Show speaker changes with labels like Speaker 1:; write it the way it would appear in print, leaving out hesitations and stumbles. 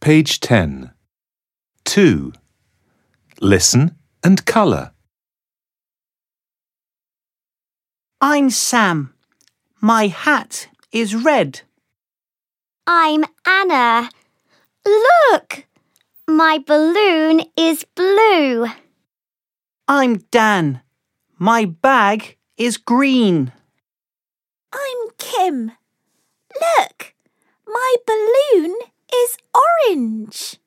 Speaker 1: Page 10. 2. Listen and colour.
Speaker 2: I'm Sam. My hat is red.
Speaker 3: I'm Anna. Look! My balloon is blue.
Speaker 2: I'm Dan. My bag is green.
Speaker 4: I'm Kim. Look! My balloon is orange.